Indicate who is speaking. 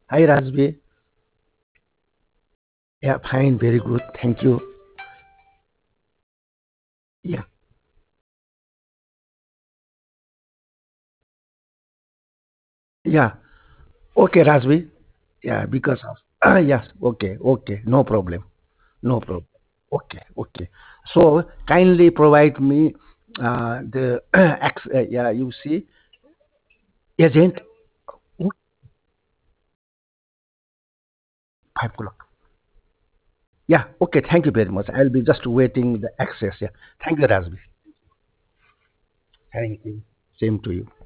Speaker 1: Hi, Rajbi. Yeah, fine, very good. Thank you. Yeah, yeah. Okay, Rajbi. Yeah, because of yes. Okay, okay. No problem. No problem. Okay, okay. So kindly provide me the yeah. You see, agent. Oh, 5 o'clock. Yeah. Okay. Thank you very much. I'll be just waiting the access. Yeah. Thank you, Rajbi. Thank you. Same to you.